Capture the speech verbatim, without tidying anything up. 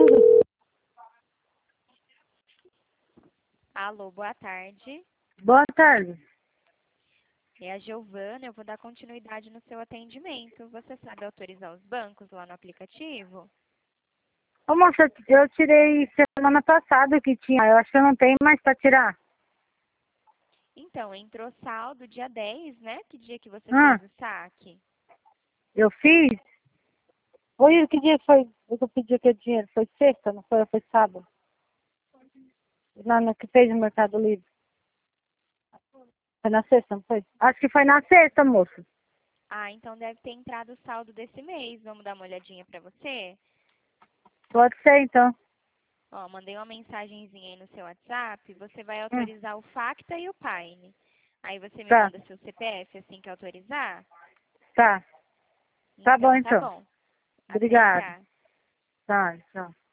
tudo. Alô, boa tarde. Boa tarde. É a Giovana, eu vou dar continuidade no seu atendimento. Você sabe autorizar os bancos lá no aplicativo? Ô, moça, eu tirei semana passada que tinha. Eu acho que eu não tenho mais pra tirar. Então, entrou saldo dia dez, né? Que dia que você Ah, fez o saque? eu fiz? Foi, que dia foi? Eu pedi aquele dinheiro. Foi sexta, não foi? Foi sábado? Não, no que fez no Mercado Livre. Foi na sexta, não foi? Acho que foi na sexta, moça. Ah, então deve ter entrado o saldo desse mês. Vamos dar uma olhadinha pra você? Pode ser, então. Ó, mandei uma mensagenzinha aí no seu WhatsApp. Você vai Hum, autorizar o Facta e o Paine. Aí você me tá, manda seu C P F assim que autorizar? tá. Tá bom, Então, tá então. bom. Até Obrigada. já. Tá, tchau.